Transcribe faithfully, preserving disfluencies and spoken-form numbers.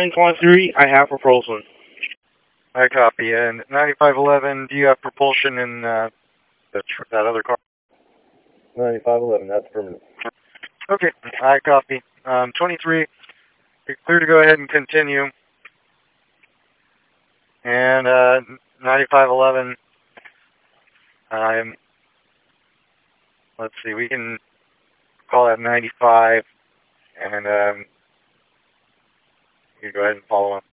Class three, I have propulsion. I copy. And ninety-five eleven, do you have propulsion in uh, the tr that other car? ninety-five eleven, that's permanent. Okay, I copy. Um, twenty-three, you're clear to go ahead and continue. And uh, ninety-five eleven, I'm, let's see, we can call that ninety-five, and um, you go ahead and follow up.